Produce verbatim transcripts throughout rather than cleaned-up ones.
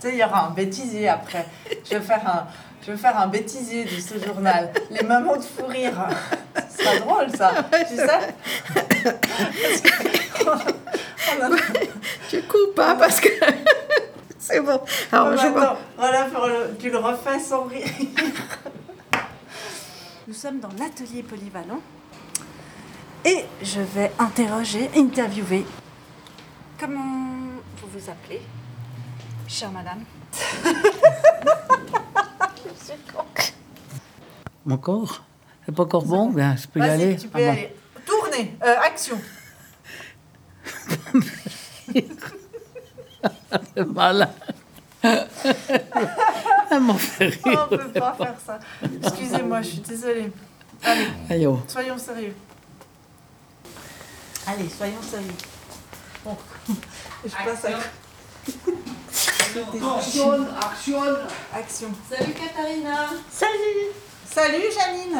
Tu sais, il y aura un bêtisier après. Je vais faire un, je vais faire un bêtisier de ce journal. Les moments de fou rire. Ce sera drôle, ça. Tu sais on a... Tu coupes pas parce que... C'est bon. Alors, oh, je attends, voilà, pour le... tu le refais sans rire. Nous sommes dans l'atelier polyvalent. Et je vais interroger, interviewer. Comment vous vous appelez, chère madame? Je suis con. Mon corps, c'est pas encore bon, bien, je peux y Vas-y, aller. tu peux Ah y bon. aller. Tournez, euh, action. C'est malin. Elle m'en fait Oh, rire. on peut pas faire ça. Excusez-moi, je suis désolée. Allez, Aïe, oh. soyons sérieux. Allez, soyons sérieux. Bon, je passe à... Action, action. Action. Salut Katharina. Salut. Salut Janine.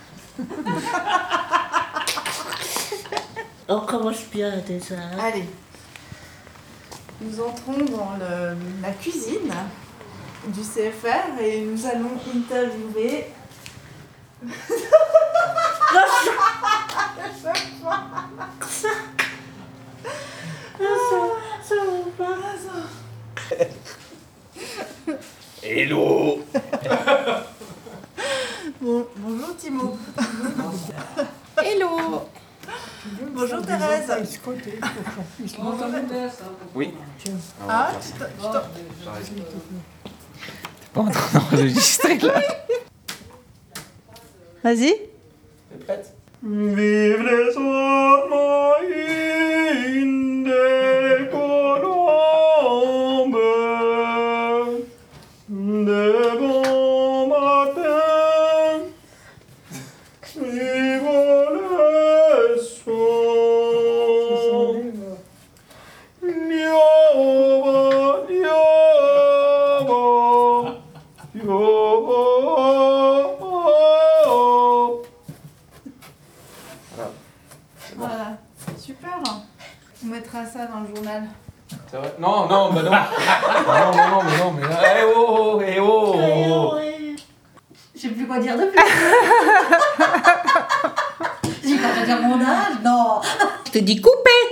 On commence bien déjà. Allez. Nous entrons dans le, la cuisine du C F R et nous allons interviewer... Hello. Bon, bonjour Timo. Hello. Bonjour Thérèse. Oui. Ah, tu t'en- tu t'en- Pas en train d'enregistrer là. Vas-y. T'es prête? Vive les oies des colombes, de bon matin, vive le son. Yoba, yoba, yoba. Voilà. Super. On mettra ça dans le journal. C'est vrai? Non, non, bah non. non, non, non, mais non, mais eh oh, eh oh. Je sais plus quoi dire de plus. J'ai pas à dire mon âge, non. Je te dis couper.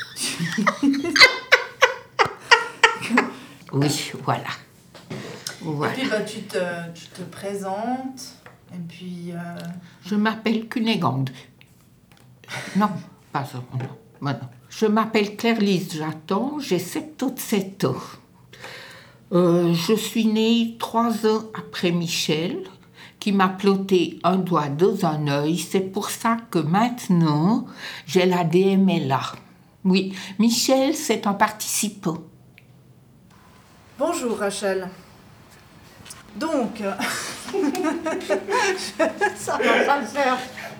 Oui, voilà. Voilà. Et puis bah, tu, te, tu te présentes. Et puis... Euh... Je m'appelle Cunégonde. Non, pas ça. Non. Bah non. Je m'appelle Claire-Lise Jaton, j'ai soixante-dix-sept ans. Euh, je suis née trois ans après Michel, qui m'a ploté un doigt dans un œil. C'est pour ça que maintenant, j'ai la D M L A. Oui, Michel, c'est un participant. Bonjour Rachel. Donc... euh, ça va pas le faire.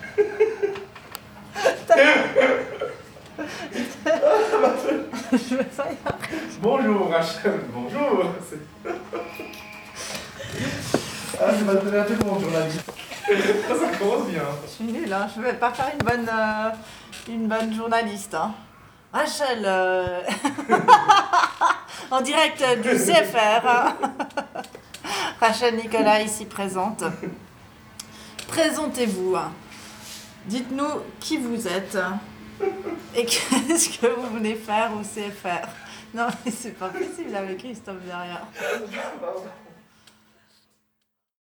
Je vais pas y arriver. Bonjour Rachel, bonjour. C'est- Ah, c'est pas très très bon journaliste. Ça commence bien. Je suis nulle, hein. Je vais pas faire une bonne, euh, une bonne journaliste. Hein. Rachel, euh, en direct du C F R. hein. Rachel Nicolas ici présente. Présentez-vous. Dites-nous qui vous êtes et qu'est-ce que vous venez faire au C F R. Non, mais c'est pas possible avec Christophe derrière.